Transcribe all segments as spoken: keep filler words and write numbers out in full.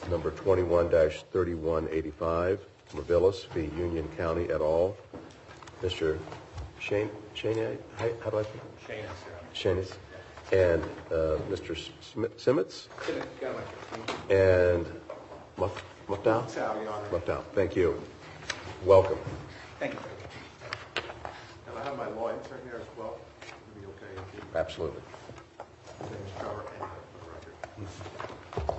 number twenty-one dash thirty-one eighty-five, Mervillis v. Union County et al. Mister Shane, Shane, how, how do I say it? Shanis. And uh, Mister Simmons? And Muff, Muftow? Muftow, thank you. Welcome. Thank you. And I have my law intern here as well. Would be okay if you... Absolutely. James Trevor and for the record.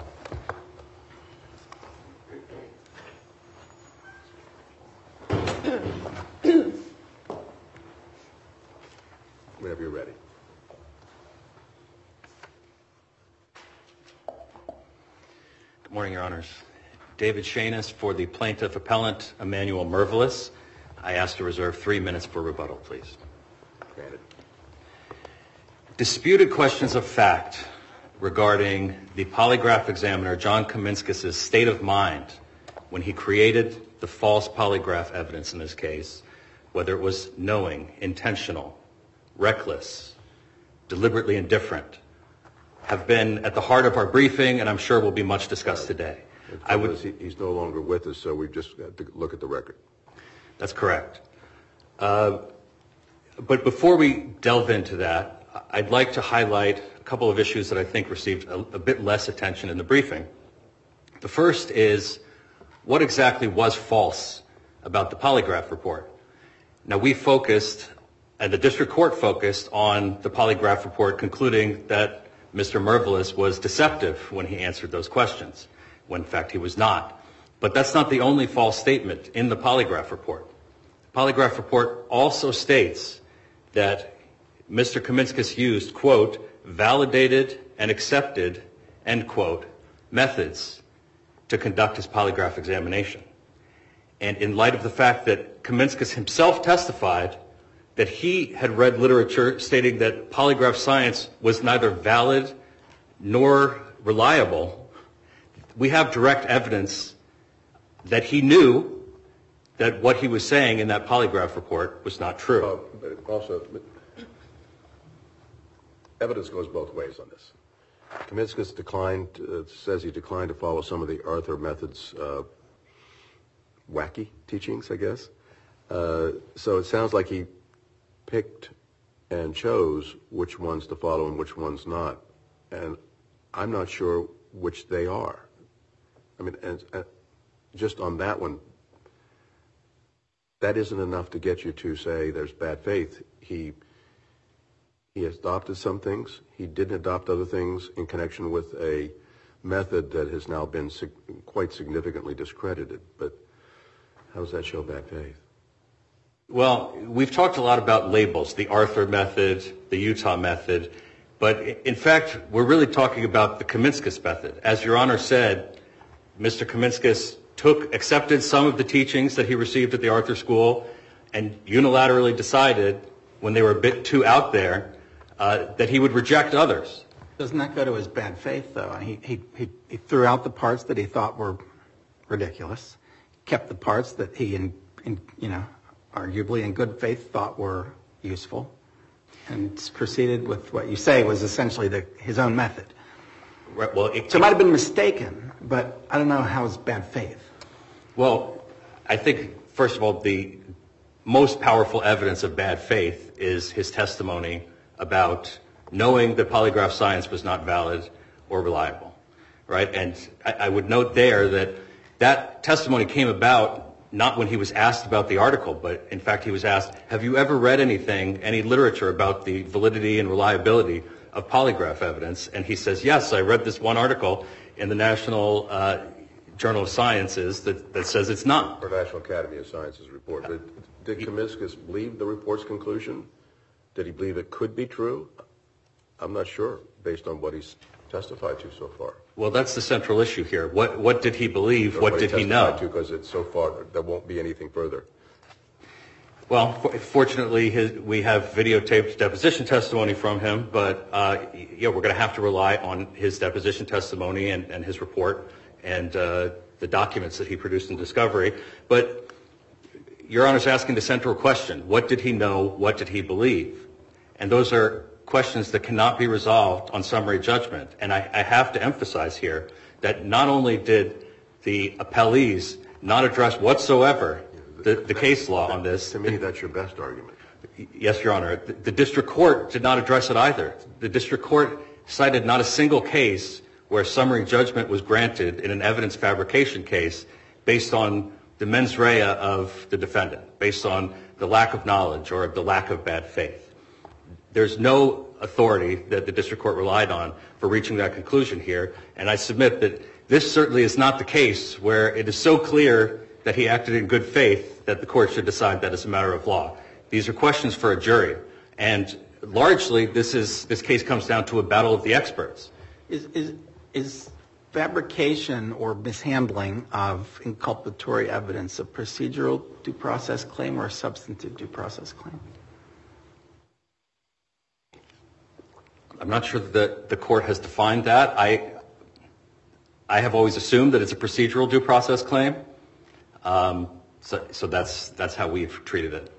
Whenever you're ready. Good morning, Your Honors. David Shanis for the plaintiff appellant, Emmanuel Mervillis. I ask to reserve three minutes for rebuttal, please. Granted. Disputed questions of fact regarding the polygraph examiner, John Kaminskis' state of mind when he created the false polygraph evidence in this case, whether it was knowing, intentional, reckless, deliberately indifferent, have been at the heart of our briefing, and I'm sure will be much discussed today. I would. He's no longer with us, so we've just got to look at the record. That's correct. Uh, but before we delve into that, I'd like to highlight a couple of issues that I think received a, a bit less attention in the briefing. The first is, what exactly was false about the polygraph report? Now, we focused, and the district court focused, on the polygraph report concluding that Mister Mervillis was deceptive when he answered those questions, when in fact he was not. But that's not the only false statement in the polygraph report. The polygraph report also states that Mister Kaminskis used, quote, validated and accepted, end quote, methods to conduct his polygraph examination. And in light of the fact that Kaminskis himself testified that he had read literature stating that polygraph science was neither valid nor reliable, we have direct evidence that he knew that what he was saying in that polygraph report was not true. Uh, but also, evidence goes both ways on this. Kaminskis declined, uh, says he declined to follow some of the Arthur method's uh, wacky teachings, I guess. Uh, so it sounds like he picked and chose which ones to follow and which ones not. And I'm not sure which they are. I mean, and, and just on that one, that isn't enough to get you to say there's bad faith. He he adopted some things. He didn't adopt other things in connection with a method that has now been sig- quite significantly discredited. But how does that show bad faith? Well, we've talked a lot about labels, the Arthur method, the Utah method, but in fact, we're really talking about the Kaminskis method. As Your Honor said, Mister Kaminskis took, accepted some of the teachings that he received at the Arthur School and unilaterally decided, when they were a bit too out there, uh, that he would reject others. Doesn't that go to his bad faith, though? He, he, he, he threw out the parts that he thought were ridiculous, kept the parts that he, in, in, you know, arguably in good faith thought were useful, and proceeded with what you say was essentially the, his own method. Right, well, it, so it might have been mistaken, but I don't know how it's bad faith. Well, I think, first of all, the most powerful evidence of bad faith is his testimony about knowing that polygraph science was not valid or reliable, right? And I, I would note there that that testimony came about not when he was asked about the article, but in fact he was asked, have you ever read anything, any literature about the validity and reliability of polygraph evidence? And he says, yes, I read this one article in the National uh, Journal of Sciences that, that says it's not. Or National Academy of Sciences report. But did Kaminskis believe the report's conclusion? Did he believe it could be true? I'm not sure, based on what he's testified to so far. Well, that's the central issue here. What what did he believe? Or What, what did he he know? Because it's so far, there won't be anything further. Well, fortunately, his, we have videotaped deposition testimony from him, but uh, yeah, we're going to have to rely on his deposition testimony and, and his report and uh, the documents that he produced in discovery. But Your Honor's asking the central question: what did he know? What did he believe? And those are questions that cannot be resolved on summary judgment. And I, I have to emphasize here that not only did the appellees not address whatsoever the, the case law on this. To me, that's your best argument. Yes, Your Honor. The, the district court did not address it either. The district court cited not a single case where summary judgment was granted in an evidence fabrication case based on the mens rea of the defendant, based on the lack of knowledge or the lack of bad faith. There's no authority that the district court relied on for reaching that conclusion here, and I submit that this certainly is not the case where it is so clear that he acted in good faith that the court should decide that as a matter of law. These are questions for a jury, and largely this is this case comes down to a battle of the experts. Is is is fabrication or mishandling of inculpatory evidence a procedural due process claim or a substantive due process claim? I'm not sure that the court has defined that. I I have always assumed that it's a procedural due process claim, um, so, so that's that's how we've treated it.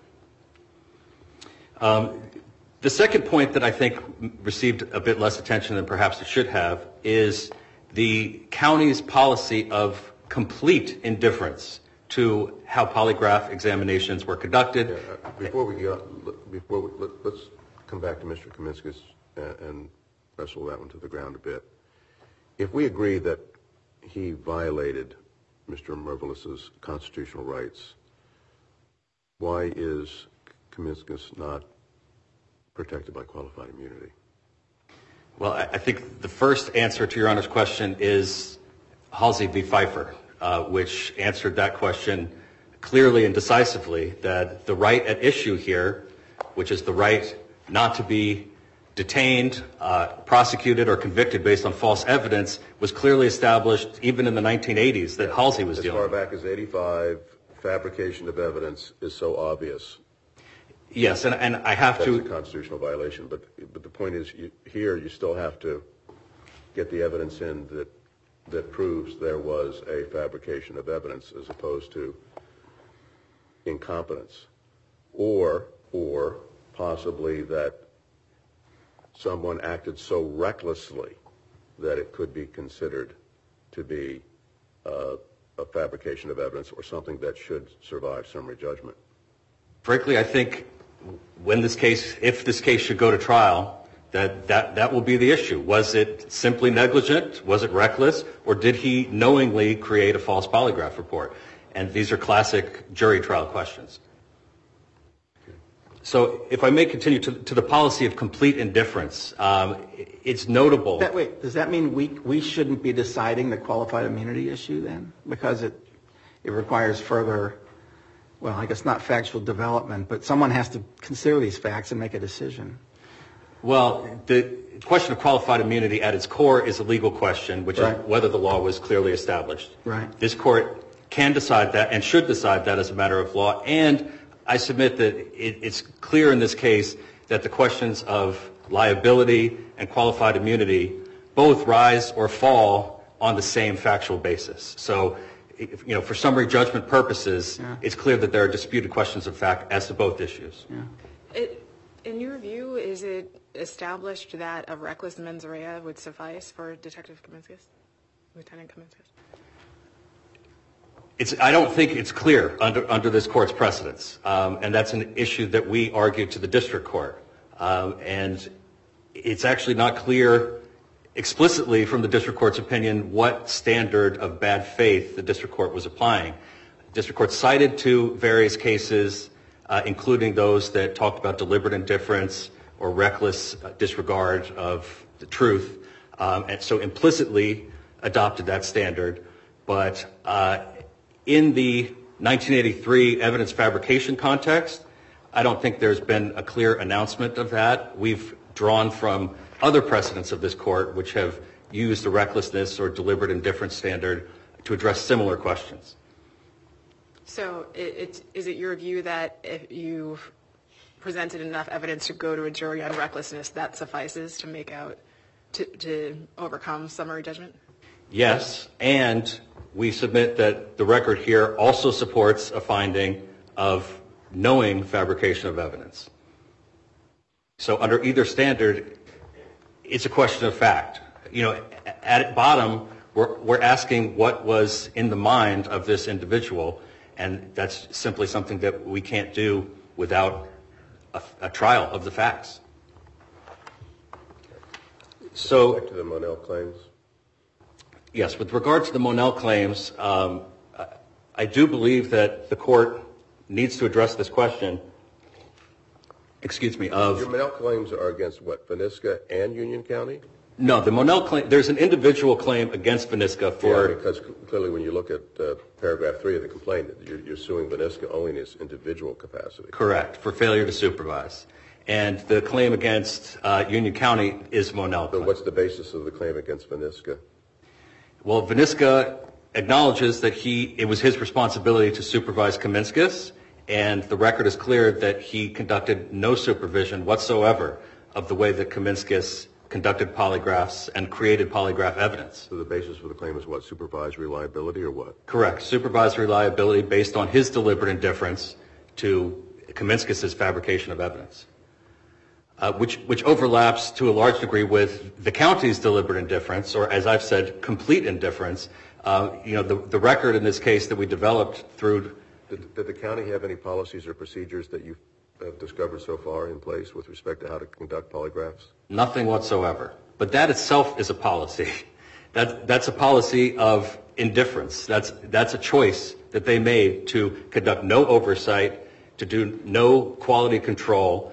Um, the second point that I think received a bit less attention than perhaps it should have is the county's policy of complete indifference to how polygraph examinations were conducted. Yeah, uh, before we go, before we, let, let's come back to Mister Kaminskis and, and wrestle that one to the ground a bit. If we agree that he violated Mister Mervelis's constitutional rights, why is Kaminskis not protected by qualified immunity? Well, I, I think the first answer to Your Honor's question is Halsey v. Pfeiffer, uh, which answered that question clearly and decisively, that the right at issue here, which is the right not to be detained, uh, prosecuted, or convicted based on false evidence, was clearly established even in the nineteen eighties that Halsey was dealing with. As far back as eighty-five, fabrication of evidence is so obvious. Yes, and, and I have That's to... a constitutional violation, but but the point is, you, here you still have to get the evidence in that that proves there was a fabrication of evidence as opposed to incompetence, or or possibly that someone acted so recklessly that it could be considered to be uh, a fabrication of evidence or something that should survive summary judgment. Frankly, I think when this case, if this case should go to trial, that, that, that will be the issue. Was it simply negligent? Was it reckless? Or did he knowingly create a false polygraph report? And these are classic jury trial questions. So if I may continue to, to the policy of complete indifference, um, it's notable. That, wait, does that mean we we shouldn't be deciding the qualified immunity issue then? Because it it requires further, well, I guess not factual development, but someone has to consider these facts and make a decision. Well, the question of qualified immunity at its core is a legal question, which Right. is whether the law was clearly established. Right. This court can decide that and should decide that as a matter of law. And I submit that it, it's clear in this case that the questions of liability and qualified immunity both rise or fall on the same factual basis. So, if, you know, for summary judgment purposes, Yeah. it's clear that there are disputed questions of fact as to both issues. Yeah. It, in your view, is it established that a reckless mens rea would suffice for Detective Kaminskis, Lieutenant Kaminskis? It's, I don't think it's clear under, under this court's precedents, um, and that's an issue that we argued to the district court. Um, and it's actually not clear explicitly from the district court's opinion what standard of bad faith the district court was applying. The district court cited to various cases, uh, including those that talked about deliberate indifference or reckless uh, disregard of the truth, um, and so implicitly adopted that standard. But uh, in the nineteen eighty-three evidence fabrication context, I don't think there's been a clear announcement of that. We've drawn from other precedents of this court which have used the recklessness or deliberate indifference standard to address similar questions. So it, it, is it your view that if you've presented enough evidence to go to a jury on recklessness, that suffices to make out, to, to overcome summary judgment? Yes, and we submit that the record here also supports a finding of knowing fabrication of evidence. So under either standard, it's a question of fact. You know, at bottom, we're We're, we're asking what was in the mind of this individual, and that's simply something that we can't do without a, a trial of the facts. So, Back to the Monell claims. yes, with regard to the Monell claims, um, I, I do believe that the court needs to address this question, excuse me, of... Your Monell claims are against what, Vinisca and Union County? No, the Monell claim, there's an individual claim against Vinisca for... Yeah, because clearly when you look at uh, paragraph three of the complaint, you're, you're suing Vinisca only in its individual capacity. Correct, for failure to supervise. And the claim against uh, Union County is Monell. So claim. what's the basis of the claim against Vinisca? Well, Vinisca acknowledges that he it was his responsibility to supervise Kaminskis, and the record is clear that he conducted no supervision whatsoever of the way that Kaminskis conducted polygraphs and created polygraph evidence. So the basis for the claim is what, supervisory liability or what? Correct, supervisory liability based on his deliberate indifference to Kaminskis' fabrication of evidence. Uh, which, which overlaps to a large degree with the county's deliberate indifference, or as I've said, complete indifference. Uh, you know, the, the record in this case that we developed through... Did, did the county have any policies or procedures that you've uh, discovered so far in place with respect to how to conduct polygraphs? Nothing whatsoever. But that itself is a policy. That, that's a policy of indifference. That's, that's a choice that they made to conduct no oversight, to do no quality control.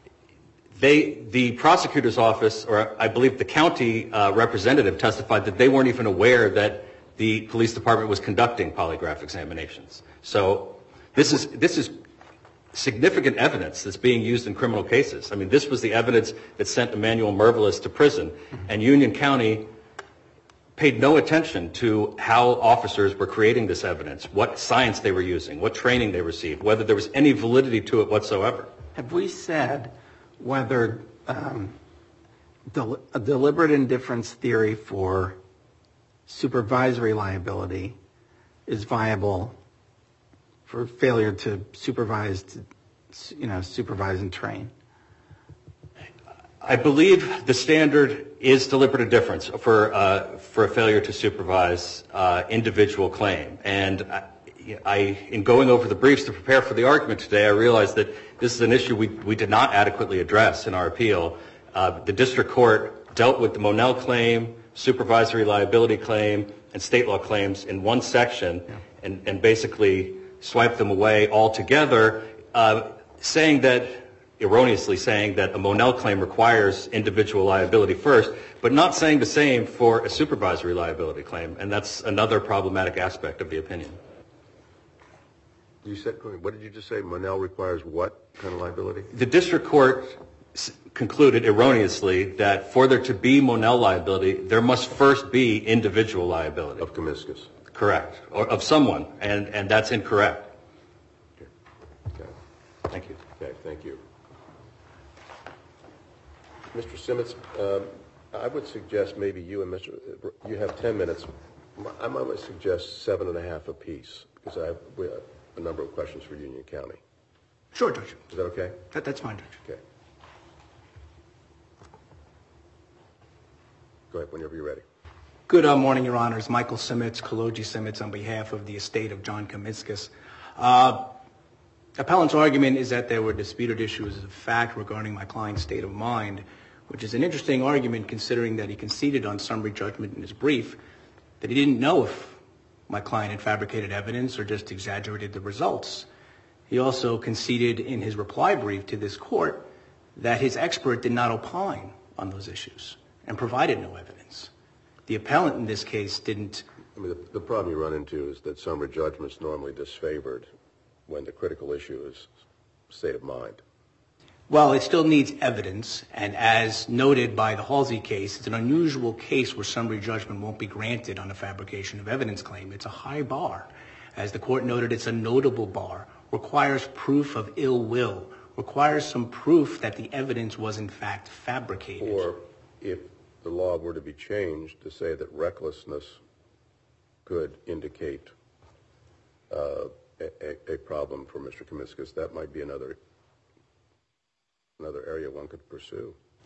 They, the prosecutor's office, or I believe the county uh, representative testified that they weren't even aware that the police department was conducting polygraph examinations. So this is, this is significant evidence that's being used in criminal cases. I mean, this was the evidence that sent Emmanuel Mervelis to prison, and Union County paid no attention to how officers were creating this evidence, what science they were using, what training they received, whether there was any validity to it whatsoever. Have we said whether um, del- a deliberate indifference theory for supervisory liability is viable for failure to supervise, to, you know, supervise and train? I believe the standard is deliberate indifference for uh, for a failure to supervise uh, individual claim. And I, I, in going over the briefs to prepare for the argument today, I realized that this is an issue we, we did not adequately address in our appeal. Uh, the district court dealt with the Monell claim, supervisory liability claim, and state law claims in one section, yeah. and, and basically swiped them away altogether, uh, saying that, erroneously saying that a Monell claim requires individual liability first, but not saying the same for a supervisory liability claim, and that's another problematic aspect of the opinion. You said, what did you just say? Monell requires what kind of liability? The district court s- concluded erroneously that for there to be Monell liability, there must first be individual liability. Of Kaminskis. Correct. Or of someone, and, and that's incorrect. Okay. Okay. Thank you. Okay, thank you. Mister Simmons, um, I would suggest maybe you and Mister You have ten minutes. I might suggest seven and a half apiece, because I have we have a number of questions for Union County. Sure, Judge. Is that okay? That, that's fine, Judge. Okay. Go ahead whenever you're ready. Good uh, morning, Your Honors. Michael Simmons, Kaloji Simmons, on behalf of the estate of John Kaminskis. Uh, appellant's argument is that there were disputed issues of fact regarding my client's state of mind, which is an interesting argument considering that he conceded on summary judgment in his brief that he didn't know if my client had fabricated evidence or just exaggerated the results. He also conceded in his reply brief to this court that his expert did not opine on those issues and provided no evidence. The appellant in this case didn't. I mean, the, the problem you run into is that summary judgment is normally disfavored when the critical issue is state of mind. Well, it still needs evidence, and as noted by the Halsey case, it's an unusual case where summary judgment won't be granted on a fabrication of evidence claim. It's a high bar. As the court noted, it's a notable bar, requires proof of ill will, requires some proof that the evidence was in fact fabricated. Or if the law were to be changed to say that recklessness could indicate uh, a, a problem for Mister Kaminskis, that might be another another area one could pursue.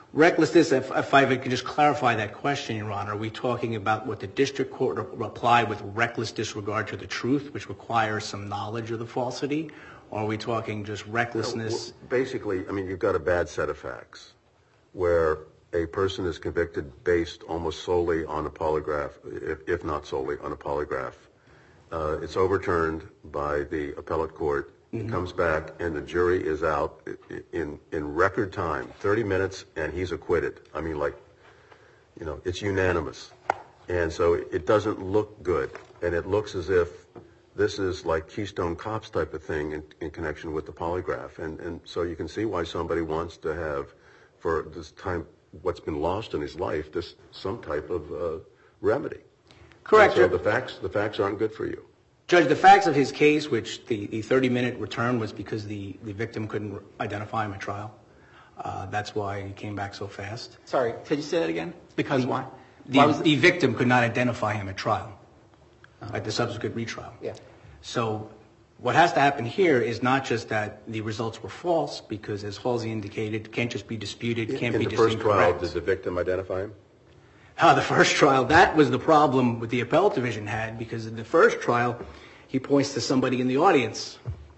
Recklessness, if, if I could just clarify that question, Your Honor, are we talking about what the district court applied with reckless disregard to the truth, which requires some knowledge of the falsity? Or are we talking just recklessness? Well, basically, I mean, you've got a bad set of facts where a person is convicted based almost solely on a polygraph, if, if not solely on a polygraph. Uh, it's overturned by the appellate court. Mm-hmm. It comes back, and the jury is out in in record time, thirty minutes, and he's acquitted. I mean, like, you know, it's unanimous. And so it doesn't look good, and it looks as if this is like Keystone Cops type of thing in, in connection with the polygraph. And, and so you can see why somebody wants to have, for this time, what's been lost in his life, this some type of uh, remedy. Correct. And so the facts, the facts aren't good for you. Judge, the facts of his case, which the, the thirty-minute return was because the, the victim couldn't identify him at trial. Uh, that's why he came back so fast. Sorry, could you say that again? Because why? The, why was the victim could not identify him at trial, uh, at the subsequent retrial. Yeah. So what has to happen here is not just that the results were false, because as Halsey indicated, can't just be disputed, can't in be the just first incorrect. trial, did the victim identify him? Uh, the first trial, that was the problem with the appellate division had, because in the first trial, he points to somebody in the audience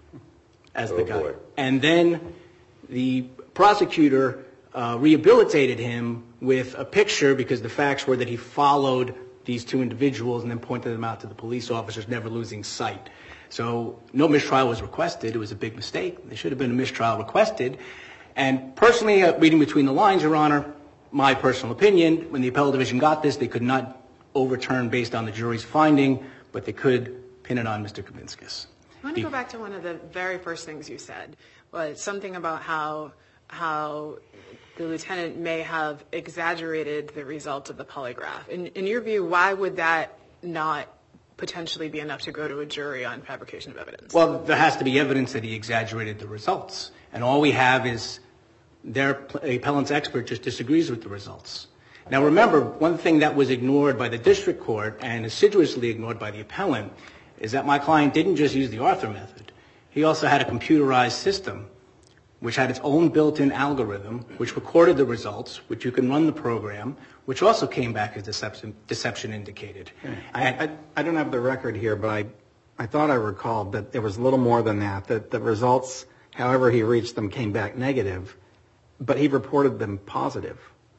as Oh, the guy. boy. And then the prosecutor uh, rehabilitated him with a picture, because the facts were that he followed these two individuals and then pointed them out to the police officers, never losing sight. So no mistrial was requested. It was a big mistake. There should have been a mistrial requested. And personally, uh, reading between the lines, Your Honor, my personal opinion, when the appellate division got this, they could not overturn based on the jury's finding, but they could pin it on Mister Kaminskis. I want to go back to one of the very first things you said, was something about how how the lieutenant may have exaggerated the results of the polygraph. In, in your view, why would that not potentially be enough to go to a jury on fabrication of evidence? Well, there has to be evidence that he exaggerated the results. And all we have is their appellant's expert just disagrees with the results. Now, remember, one thing that was ignored by the district court and assiduously ignored by the appellant is that my client didn't just use the Arthur method. He also had a computerized system which had its own built-in algorithm, which recorded the results, which you can run the program, which also came back as deception, deception indicated. I, I, I don't have the record here, but I, I thought I recalled that there was a little more than that, that the results, however he reached them, came back negative, but he reported them positive.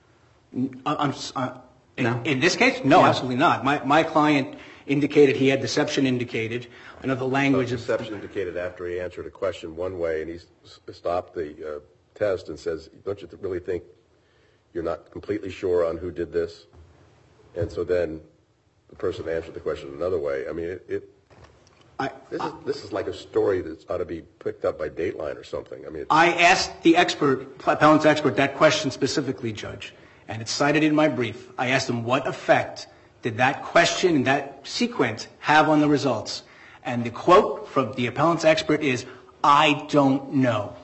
I'm, uh, in, No? in this case, no, Yeah. absolutely not. My, my client indicated he had deception indicated, another language of... Deception indicated after he answered a question one way, and he s- stopped the uh, test and says, don't you really think you're not completely sure on who did this? And so then the person answered the question another way. I mean, it, it I, this, is, this is like a story that ought to be picked up by Dateline or something. I mean, it's, I asked the expert, appellant's expert, that question specifically, Judge, and it's cited in my brief. I asked him what effect did that question and that sequence have on the results? And the quote from the appellant's expert is, I don't know.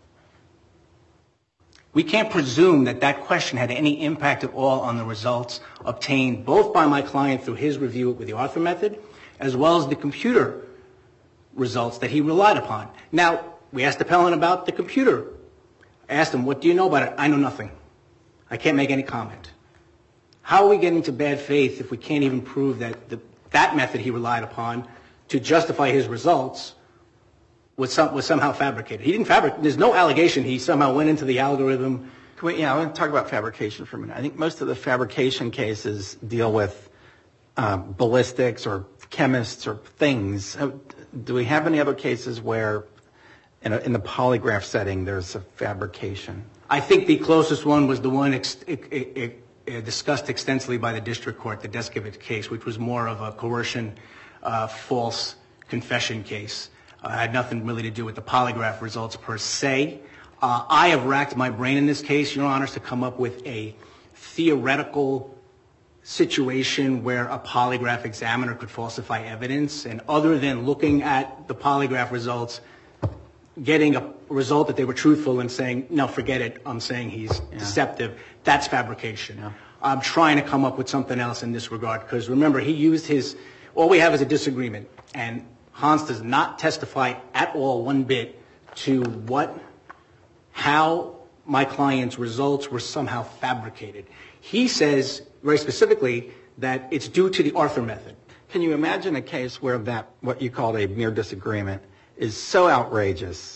We can't presume that that question had any impact at all on the results obtained both by my client through his review with the Arthur method, as well as the computer results that he relied upon. Now, we asked the appellant about the computer. I asked him, what do you know about it? I know nothing. I can't make any comment. How are we getting to bad faith if we can't even prove that the, that method he relied upon to justify his results was, some, was somehow fabricated? He didn't fabricate. There's no allegation he somehow went into the algorithm. Can we, yeah, I want to talk about fabrication for a minute. I think most of the fabrication cases deal with uh, ballistics or chemists or things. Uh, Do we have any other cases where in, a, in the polygraph setting there's a fabrication? I think the closest one was the one ex- it, it, it, it discussed extensively by the district court, the Deskevich case, which was more of a coercion, uh, false confession case. Uh, had nothing really to do with the polygraph results per se. Uh, I have racked my brain in this case, Your Honors, to come up with a theoretical situation where a polygraph examiner could falsify evidence, and other than looking at the polygraph results, getting a result that they were truthful and saying, no, forget it, I'm saying he's yeah. deceptive, that's fabrication. Yeah. I'm trying to come up with something else in this regard, because remember, he used his, all we have is a disagreement, and Hans does not testify at all one bit to what, how my client's results were somehow fabricated. He says very specifically that it's due to the Arthur method. Can you imagine a case where that, what you called a mere disagreement, is so outrageous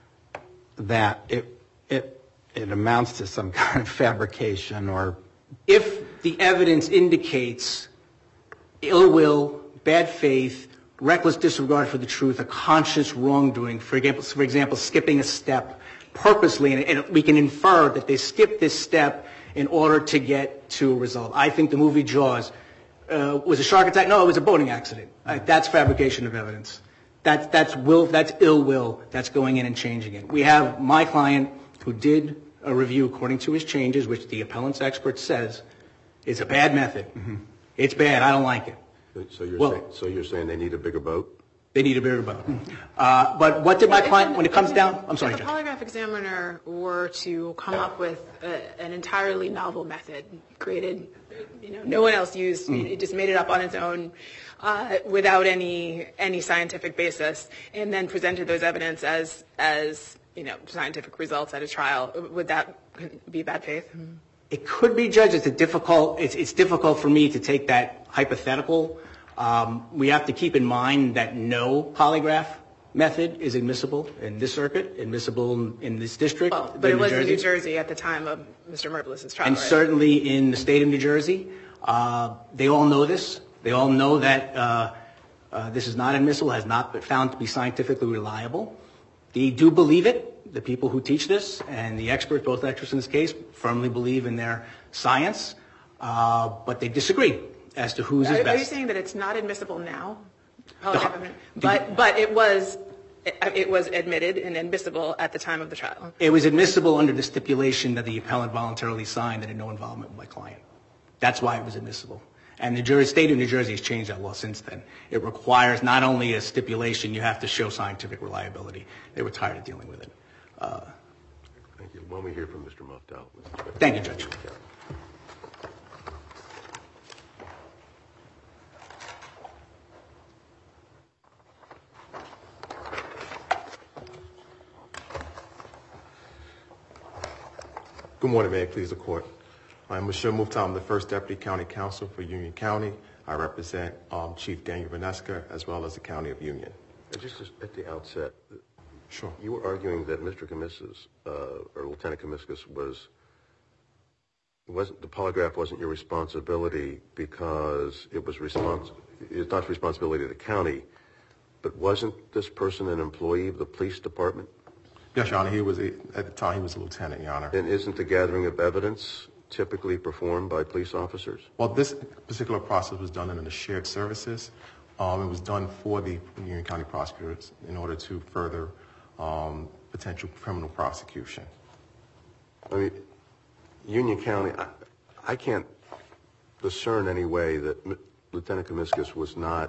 that it it it amounts to some kind of fabrication? Or if the evidence indicates ill will, bad faith, reckless disregard for the truth, a conscious wrongdoing, for example, for example, skipping a step purposely, and, and we can infer that they skipped this step in order to get to a result. I think the movie Jaws uh, was a shark attack. No, it was a boating accident. Uh, that's fabrication of evidence. That's that's will. That's ill will. That's going in and changing it. We have my client who did a review according to his changes, which the appellant's expert says is a bad method. Mm-hmm. It's bad. I don't like it. So you're Well- saying, so you're saying they need a bigger boat? They need a bigger boat. Uh, but what did my client, when it comes down, I'm sorry, If a Judge. polygraph examiner were to come up with a, an entirely novel method, created, you know, no one else used, Mm. it just made it up on its own, uh, without any any scientific basis, and then presented those evidence as as you know scientific results at a trial, would that be bad faith? It could be, Judge. It's a difficult, it's, it's difficult for me to take that hypothetical. Um, we have to keep in mind that no polygraph method is admissible in this circuit, admissible in, in this district. Well, but it New was in Jersey. New Jersey at the time of Mister Merbliss's trial, And right? certainly in the state of New Jersey. Uh, they all know this. They all know that uh, uh, this is not admissible, has not been found to be scientifically reliable. They do believe it. The people who teach this and the experts, both experts in this case, firmly believe in their science, uh, but they disagree as to whose is Are, best. are you saying that it's not admissible now? Polygraph evidence? But but it was it, it was admitted and admissible at the time of the trial. It was admissible under the stipulation that the appellant voluntarily signed that had no involvement with my client. That's why it was admissible. And the Jersey, state of New Jersey has changed that law since then. It requires not only a stipulation, you have to show scientific reliability. They were tired of dealing with it. Uh, Thank you. Why don't we hear from Mister Muftal? thank you, Judge. Good morning, may it please the court. I'm Michelle Muftal. I'm the first Deputy County Counsel for Union County. I represent um, Chief Daniel Vanesca as well as the County of Union. And just as- at the outset, Sure. you were arguing that Mister Comiscus, uh, or Lieutenant Comiscus, was wasn't the polygraph wasn't your responsibility because it was respons it's not the responsibility of the county, but wasn't this person an employee of the police department? Yes, Your Honor. He was a, at the time he was a lieutenant, Your Honor. And isn't the gathering of evidence typically performed by police officers? Well, this particular process was done under the shared services. Um, it was done for the Union County prosecutors in order to further um, potential criminal prosecution. I mean, Union County, I, I can't discern any way that M- Lieutenant Comiscus was not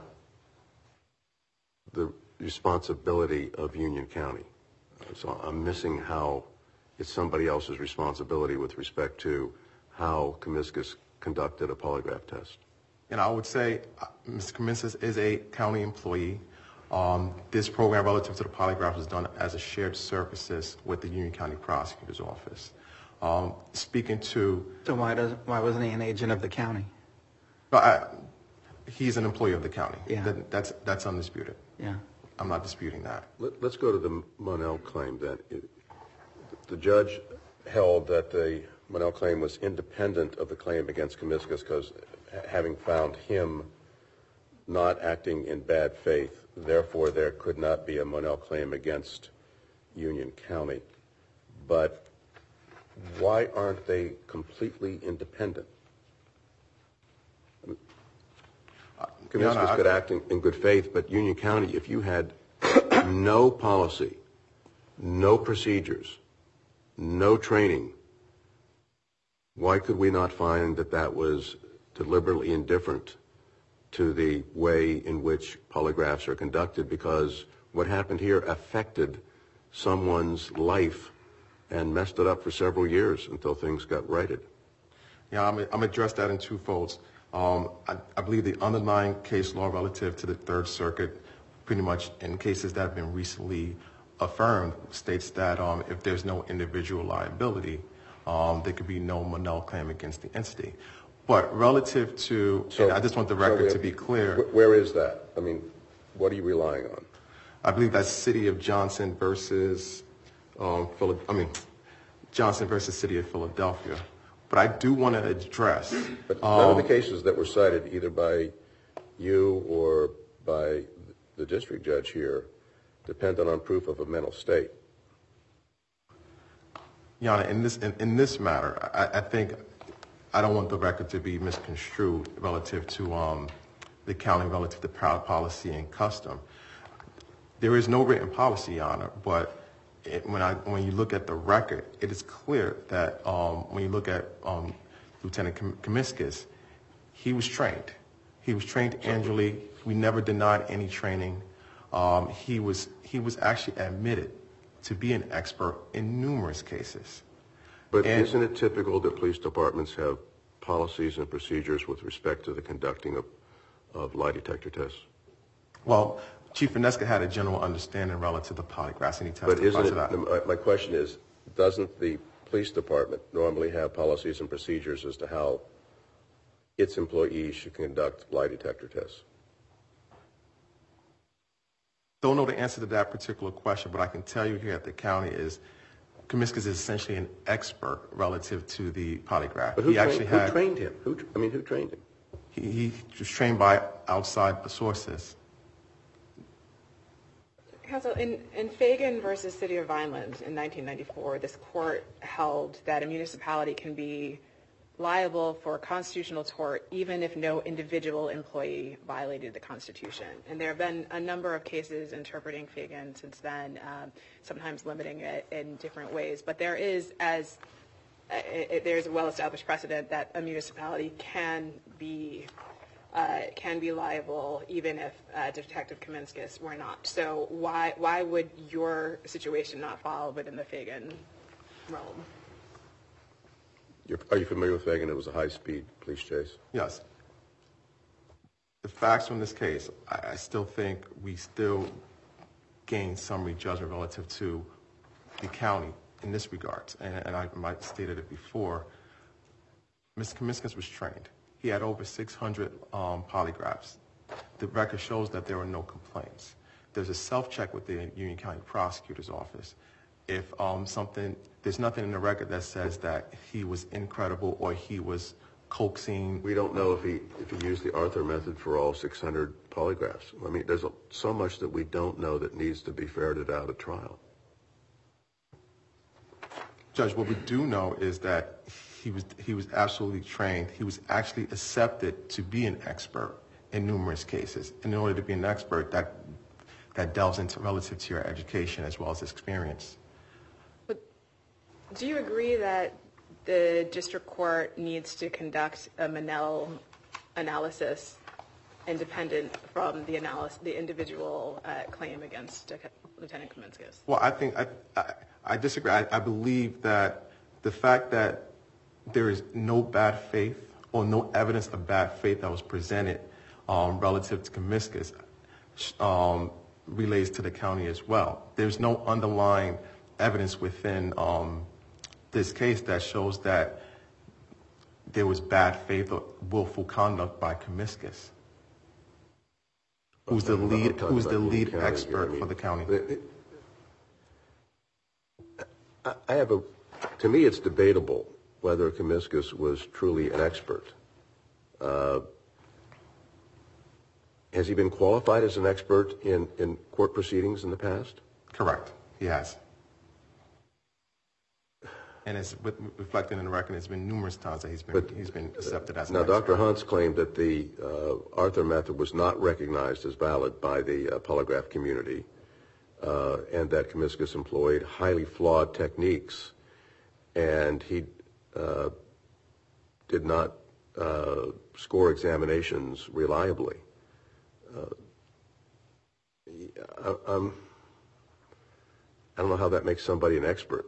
the responsibility of Union County. So I'm missing how it's somebody else's responsibility with respect to how Comiscus conducted a polygraph test. And I would say uh, Mister Comiscus is a county employee. Um, this program relative to the polygraph was done as a shared services with the Union County Prosecutor's Office. Um, speaking to, so why does why wasn't he an agent of the county? but I, he's an employee of the county. Yeah. That, that's that's undisputed. Yeah. I'm not disputing that. Let, let's go to the Monell claim then. It, the judge held that the Monell claim was independent of the claim against Comiscus because having found him not acting in bad faith, therefore there could not be a Monell claim against Union County. But why aren't they completely independent? Your Honor, Comiscus I- could act in, in good faith, but Union County, if you had no policy, no procedures, no training, why could we not find that that was deliberately indifferent to the way in which polygraphs are conducted? Because what happened here affected someone's life and messed it up for several years until things got righted. Yeah, I'm, I'm address that in two folds. Um, I, I believe the underlying case law relative to the Third Circuit, pretty much in cases that have been recently affirmed states that um, if there's no individual liability, um, there could be no Monell claim against the entity. But relative to, So- and I just want the so record we- to be clear, Wh- Where is that? I mean, what are you relying on? I believe that's City of Johnson versus, um, Phila- I mean, Johnson versus City of Philadelphia. But I do want to address, But none of the um, cases that were cited either by you or by the district judge here depended on proof of a mental state. Yana, in this in, in this matter, I, I think I don't want the record to be misconstrued relative to um, the county, relative to proud policy and custom. There is no written policy, Yana, but it, when I when you look at the record, it is clear that um, when you look at um, Lieutenant Kamiskas, he was trained. He was trained annually. We never denied any training. Um, he was he was actually admitted to be an expert in numerous cases. But And- isn't it typical that police departments have policies and procedures with respect to the conducting of, of lie detector tests? Well, Chief Inesca had a general understanding relative to polygraphs, and he But testified isn't to it, that. my, my question is, doesn't the police department normally have policies and procedures as to how its employees should conduct lie detector tests? Don't know the answer to that particular question, but I can tell you here at the county is Kamiskas is essentially an expert relative to the polygraph. But who, he trained, actually who had, trained him? Who, I mean, who trained him? he, he was trained by outside sources. Counsel, in, in Fagan versus City of Vineland in nineteen ninety-four, this court held that a municipality can be liable for a constitutional tort even if no individual employee violated the Constitution. And there have been a number of cases interpreting Fagan since then, um, sometimes limiting it in different ways. But there is, as uh, it, there's a well-established precedent that a municipality can be uh, can be liable even if uh, Detective Kamiskas were not. So why why would your situation not fall within the Fagan realm? You're, are you familiar with Fagan? It was a high-speed police chase. Yes. The facts from this case, I, I still think we still gain summary judgment relative to the county in this regard. And, and I might have stated it before. Mister Kamiskas was trained. He had over six hundred um, polygraphs. The record shows that there were no complaints. There's a self-check with the Union County Prosecutor's Office. If um, something, there's nothing in the record that says that he was incredible or he was coaxing. We don't know if he if he used the Arthur method for all six hundred polygraphs. I mean, there's a, so much that we don't know that needs to be ferreted out at trial. Judge, what we do know is that he was he was absolutely trained. He was actually accepted to be an expert in numerous cases. And in order to be an expert, that that delves into relative to your education as well as experience. Do you agree that the district court needs to conduct a Monell analysis independent from the analysis, the individual uh, claim against uh, Lieutenant Kamiskas? Well, I think I I, I disagree. I, I believe that the fact that there is no bad faith or no evidence of bad faith that was presented um, relative to Kamiskas um, relates to the county as well. There's no underlying evidence within um, this case that shows that there was bad faith or willful conduct by Kamiskas, who's the I'm not lead talking who's the about lead Boone County expert here. I mean, for the county. the- I- I have a, to me, it's debatable whether Kamiskas was truly an expert. Uh, has he been qualified as an expert in, in court proceedings in the past? Correct. He has. And it's with- reflected in the record. It's been numerous times that he's been But, he's been accepted as an Now, expert. Doctor Hunt's claimed that the uh, Arthur method was not recognized as valid by the uh, polygraph community, uh, and that Kamiskas employed highly flawed techniques, and he uh, did not uh, score examinations reliably. Uh, I, I'm, I don't know how that makes somebody an expert.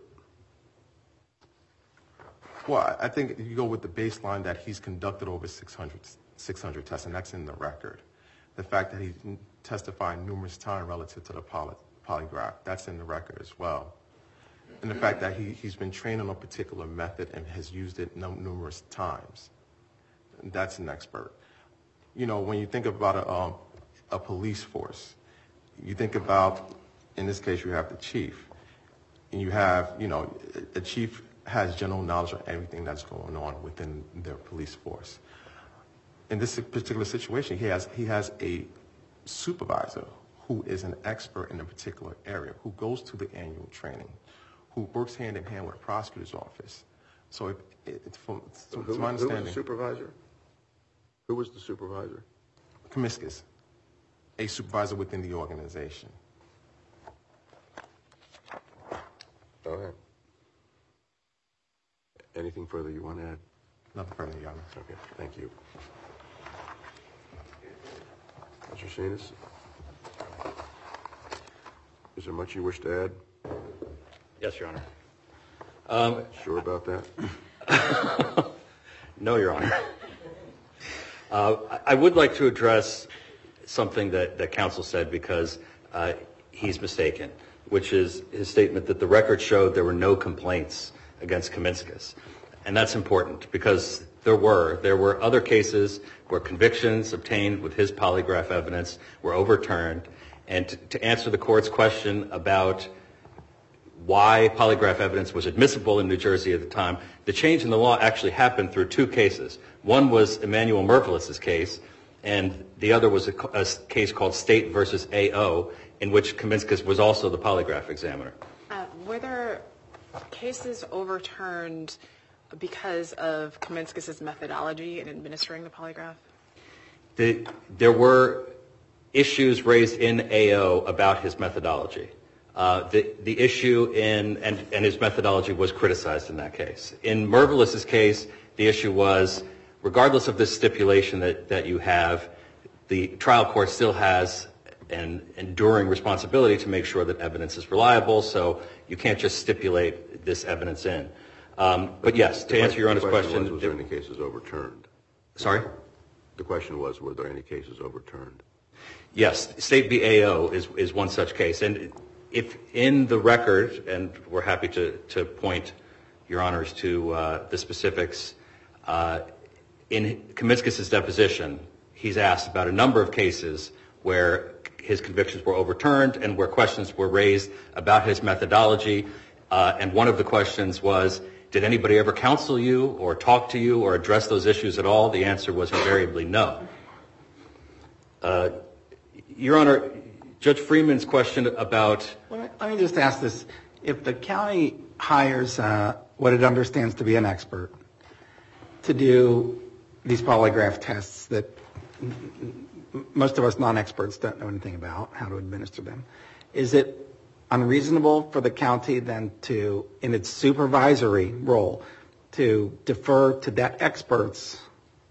Well, I think if you go with the baseline that he's conducted over six hundred, six hundred tests, and that's in the record. The fact that he testified numerous times relative to the poly, polygraph. That's in the record as well. And the fact that he, he's been trained on a particular method and has used it num- numerous times. That's an expert. You know, when you think about a, um, a police force, you think about, in this case, you have the chief. And you have, you know, the chief has general knowledge of everything that's going on within their police force. In this particular situation, he has he has a supervisor who is an expert in a particular area, who goes to the annual training, who works hand in hand with the prosecutor's office. So, it, it, it's from So to who, my who was understanding, the supervisor? Who was the supervisor? Comiscus, a supervisor within the organization. Go ahead. Anything further you want to add? Nothing further, Your Honor. Okay, thank you. Mister Shinas, is there much you wish to add? Yes, Your Honor. Um, Sure about that? no, Your Honor. Uh, I I would like to address something that, that counsel said because uh, he's mistaken, which is his statement that the record showed there were no complaints against Comiscus. And that's important because there were. There were other cases where convictions obtained with his polygraph evidence were overturned. And to, to answer the court's question about why polygraph evidence was admissible in New Jersey at the time, the change in the law actually happened through two cases. One was Emmanuel Mervelis's case, and the other was a, a case called State versus A O, in which Comiscus was also the polygraph examiner. Uh, were there cases overturned because of Comiscus's methodology in administering the polygraph? The, there were issues raised in A O about his methodology. Uh, the, the issue in, and, and his methodology was criticized in that case. In Mervelis's case, the issue was, regardless of this stipulation that, that you have, the trial court still has an enduring responsibility to make sure that evidence is reliable, so you can't just stipulate this evidence in. Um, but yes, to answer Your Honor's question. Was, was there any cases overturned? Sorry? The question was, were there any cases overturned? Yes, State v. A O is, is one such case. And if in the record, and we're happy to, to point Your Honors to uh, the specifics, uh, in Comiscus's deposition, he's asked about a number of cases where his convictions were overturned and where questions were raised about his methodology. Uh, and one of the questions was, did anybody ever counsel you or talk to you or address those issues at all? The answer was invariably no. Uh, Your Honor, Judge Freeman's question about... Let me, let me just ask this. If the county hires uh, what it understands to be an expert to do these polygraph tests that most of us non-experts don't know anything about, how to administer them, is it unreasonable for the county then to, in its supervisory role, to defer to that expert's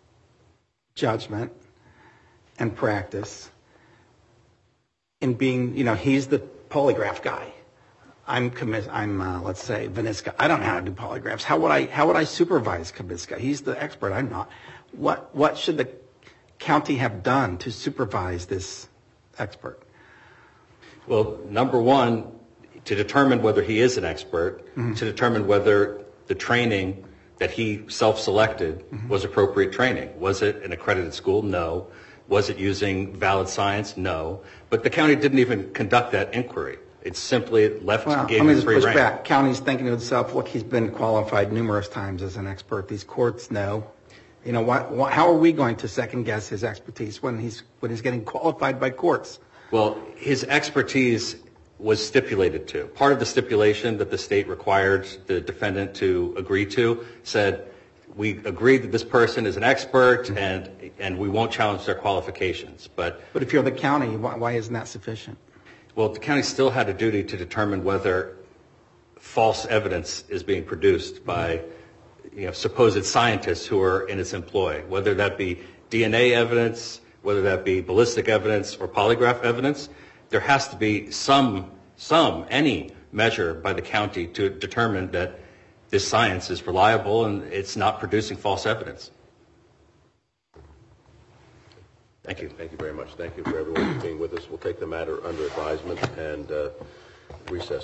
judgment and practice in being, you know, he's the polygraph guy. I'm, commis- I'm uh, let's say, Viniska. I don't know how to do polygraphs. How would I, how would I supervise Comiscus? He's the expert. I'm not. What, what should the county have done to supervise this expert? Well, number one, to determine whether he is an expert, mm-hmm. to determine whether the training that he self-selected mm-hmm. was appropriate training. Was it an accredited school? No. Was it using valid science? No. But the county didn't even conduct that inquiry. It simply left well, gave let me him just free push rein. back. County's thinking to itself, look, he's been qualified numerous times as an expert. These courts know. You know, what, what, how are we going to second guess his expertise when he's when he's getting qualified by courts? Well, his expertise was stipulated to. Part of the stipulation that the state required the defendant to agree to said, we agree that this person is an expert mm-hmm. and and we won't challenge their qualifications. But but if you're the county, why, why isn't that sufficient? Well, the county still had a duty to determine whether false evidence is being produced by you know, supposed scientists who are in its employ, whether that be D N A evidence, whether that be ballistic evidence or polygraph evidence. There has to be some, some, any measure by the county to determine that this science is reliable and it's not producing false evidence. Thank you. Thank you very much. Thank you for everyone for being with us. We'll take the matter under advisement and uh, recess.